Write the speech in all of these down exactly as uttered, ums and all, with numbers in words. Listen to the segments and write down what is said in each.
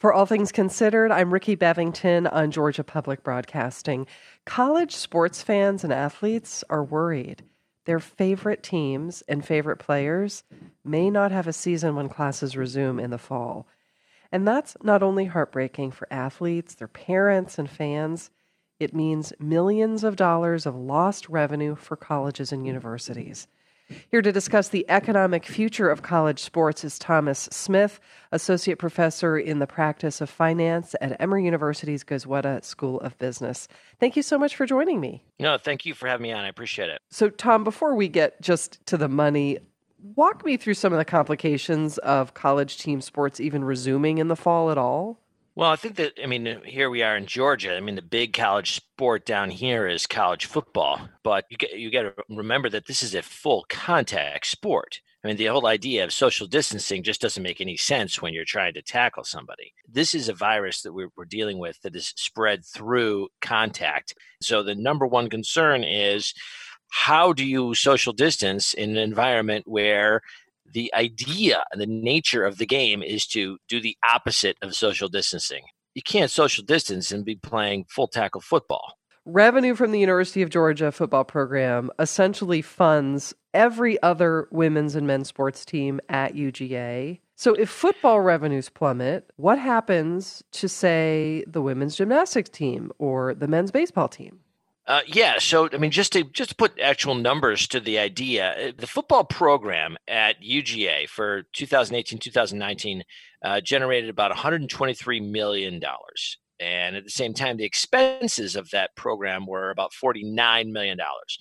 For All Things Considered, I'm Ricky Bevington on Georgia Public Broadcasting. College sports fans and athletes are worried. Their favorite teams and favorite players may not have a season when classes resume in the fall. And that's not only heartbreaking for athletes, their parents, and fans. It means millions of dollars of lost revenue for colleges and universities. Here to discuss the economic future of college sports is Thomas Smith, Associate Professor in the Practice of Finance at Emory University's Goizueta School of Business. Thank you so much for joining me. No, thank you for having me on. I appreciate it. So, Tom, before we get just to the money, walk me through some of the complications of college team sports even resuming in the fall at all. Well, I think that, I mean, here we are in Georgia. I mean, the big college sport down here is college football. But you get, you got to remember that this is a full contact sport. I mean, the whole idea of social distancing just doesn't make any sense when you're trying to tackle somebody. This is a virus that we're, we're dealing with that is spread through contact. So the number one concern is, how do you social distance in an environment where the idea and the nature of the game is to do the opposite of social distancing? You can't social distance and be playing full tackle football. Revenue from the University of Georgia football program essentially funds every other women's and men's sports team at U G A. So if football revenues plummet, what happens to, say, the women's gymnastics team or the men's baseball team? Uh, yeah, so I mean, just to just to put actual numbers to the idea, the football program at U G A for twenty eighteen twenty nineteen uh, generated about one hundred twenty-three million dollars. And at the same time, the expenses of that program were about forty-nine million dollars.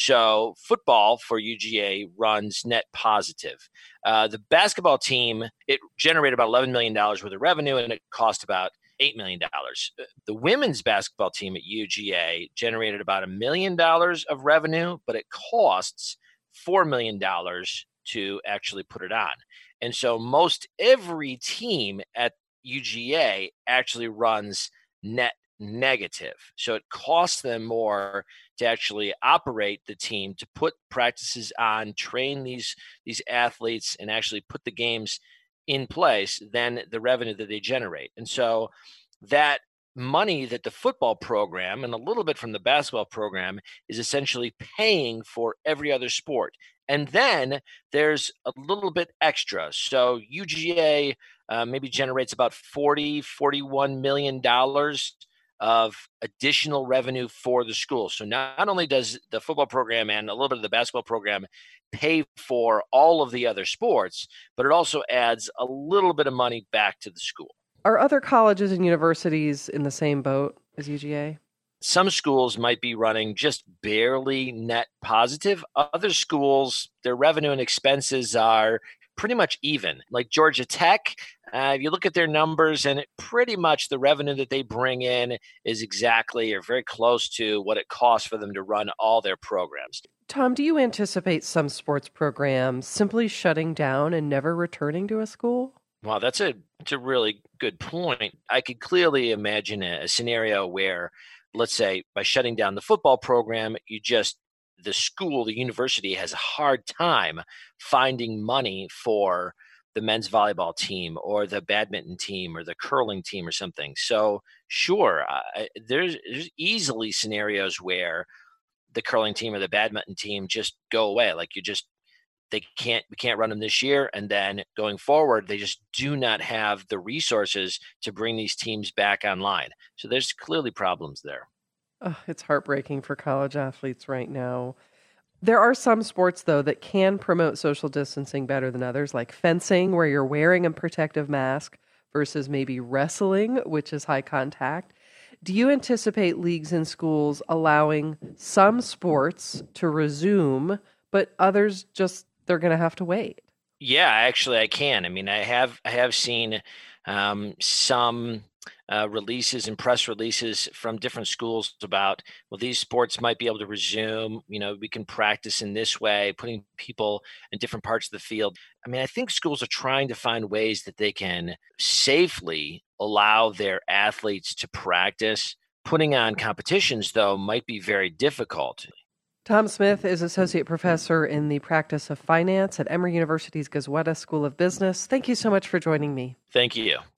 So football for U G A runs net positive. Uh, the basketball team, it generated about eleven million dollars worth of revenue, and it cost about eight million dollars. The women's basketball team at U G A generated about a million dollars of revenue, but it costs four million dollars to actually put it on. And so most every team at U G A actually runs net negative. So it costs them more to actually operate the team, to put practices on, train these, these athletes, and actually put the games in place than the revenue that they generate. And so that money that the football program and a little bit from the basketball program is essentially paying for every other sport. And then there's a little bit extra. So U G A uh, maybe generates about forty, forty-one million dollars of additional revenue for the school. So not only does the football program and a little bit of the basketball program pay for all of the other sports, but it also adds a little bit of money back to the school. Are other colleges and universities in the same boat as U G A? Some schools might be running just barely net positive. Other schools, their revenue and expenses are pretty much even. Like Georgia Tech, uh, you look at their numbers and it pretty much the revenue that they bring in is exactly or very close to what it costs for them to run all their programs. Tom, do you anticipate some sports programs simply shutting down and never returning to a school? Wow, that's a, that's a really good point. I could clearly imagine a, a scenario where, let's say, by shutting down the football program, you just, the school, the university has a hard time finding money for the men's volleyball team or the badminton team or the curling team or something. So sure, uh, there's, there's easily scenarios where the curling team or the badminton team just go away. Like you just, they can't, we can't run them this year. And then going forward, they just do not have the resources to bring these teams back online. So there's clearly problems there. Oh, it's heartbreaking for college athletes right now. There are some sports, though, that can promote social distancing better than others, like fencing, where you're wearing a protective mask, versus maybe wrestling, which is high contact. Do you anticipate leagues and schools allowing some sports to resume, but others just, they're going to have to wait? Yeah, actually I can. I mean, I have I have seen um, some uh, releases and press releases from different schools about, well, these sports might be able to resume. You know, we can practice in this way, putting people in different parts of the field. I mean, I think schools are trying to find ways that they can safely allow their athletes to practice. Putting on competitions, though, might be very difficult. Tom Smith is Associate Professor in the Practice of Finance at Emory University's Goizueta School of Business. Thank you so much for joining me. Thank you.